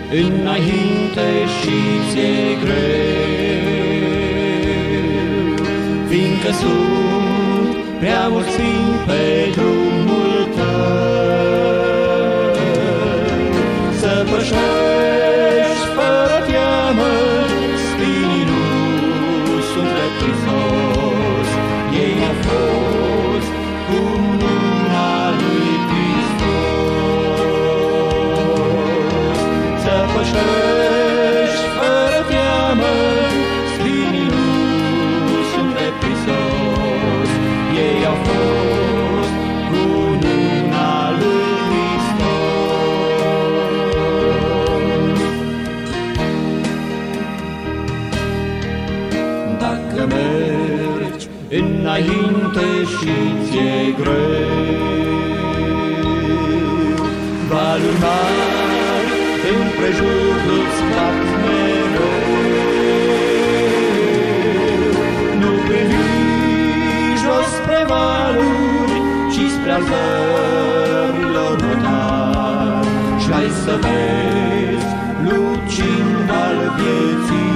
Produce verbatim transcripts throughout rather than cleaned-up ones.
înainte și ți-e greu, fiindcă sunt prea mulți sfini pe drumul tău. Să pășești fără teamă, spinii nu sunt de prisos, ei au fost cu mâna lui Hristos. Să pășești fără teamă, spinii nu sunt de prisos, ei au fost cu mâna lui Hristos. Dacă mergi înainte și ți-e greu, valuri mari împrejur îți bat mereu. Nu privi jos spre valuri, ci spre al zărilor mătari, și ai să vezi lucind al vieții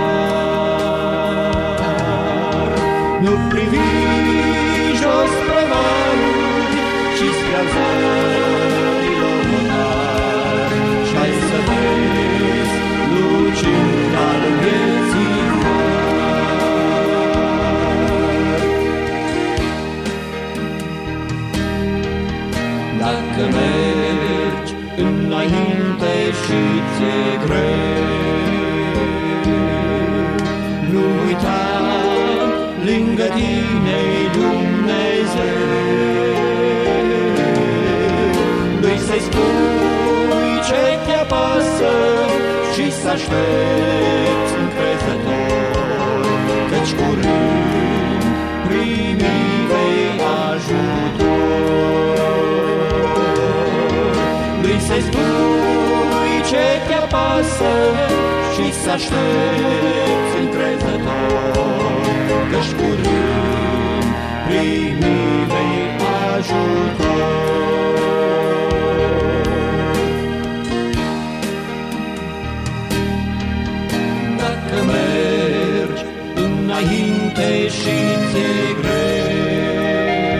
har. Nu privi jos spre valuri, ci spre al zărilor mătari, și ai să vezi lucind al vieții har. Dacă mergi înainte și ți-e greu, nu uita, lângă tine-i Dumnezeu. Lui să-i spui ce te apasă și să aștepți încrezător, căci curând primi vei ajutor. Lui să-i spui ce te apasă și să aștepți încrezător, căci curând primi vei ajutor. Dacă mergi înainte și ți-e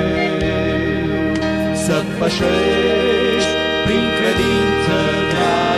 greu, să pășești prin credință dragă,